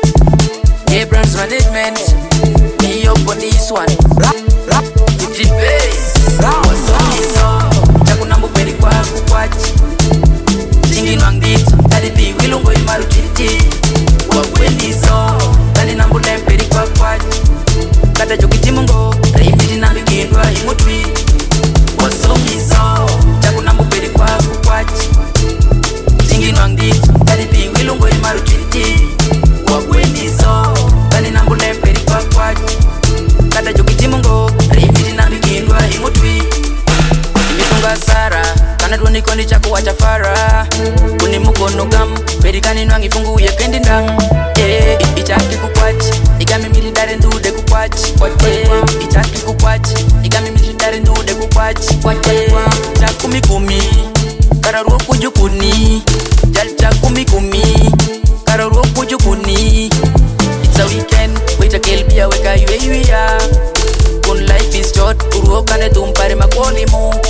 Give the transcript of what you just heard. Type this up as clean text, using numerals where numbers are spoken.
Abrams management, me up on this one. 50 base, what's up is up. Chakunambu peri kwa kukwachi. Chingi nwangdit, tadi pi wilungo imaru chiti. Wakweni so, tadi nambu lemperi kwa kwachi. Kata joki timungo, raimiti nambi kindwa imutwi. What's up is up. Chakunambu peri kwa kukwachi. Chingi nwangdit, tadi pi wilungo imaru chiti. Wakweni so, tadi nambu lemperi kwa kwachi. Kata joki timungo, raimiti nambi kindwa imutwi. Imitunga sara, kana tuoni kondi chako wachafara. Kuni mukono gam, perikani nwangi fungu ye kendi ndang. Ichaki kukwachi, igami militare ndude kukwachi. Ichaki kukwachi, igami militare ndude kukwachi. Chakumi kumi, kararuo kujukuni. Chakumi kumi, kararuo kujukuni. It's a weekend, wait a kelbia weka yueya. Kun life is short, uruo kane tumpare makoli mu.